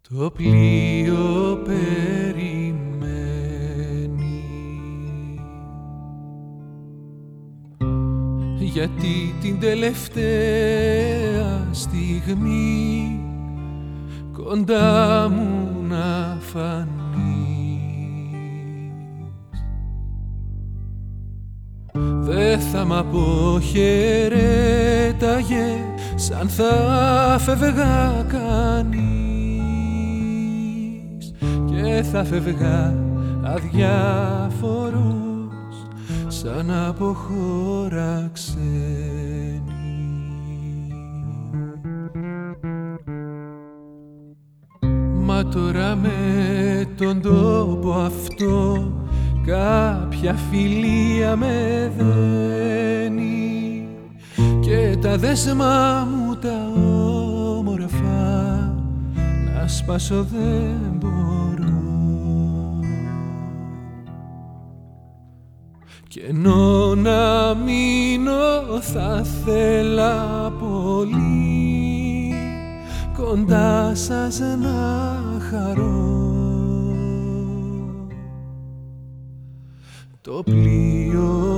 Το πλοίο περιμένει, γιατί την τελευταία στιγμή κοντά μου να φανείς. Δε θα μ' αποχαιρέταγε σαν θα φεύγα κανείς, και θα φεύγα αδιάφορος σαν από χώρα ξένη. Μα τώρα με τον τόπο αυτό κάποια φιλία με δένει, και τα δέσμα μου τα όμορφα να σπάσω δεν μπορώ. Κι ενώ να μείνω θα θέλα πολύ κοντά σας να χαρώ. Το πλοίο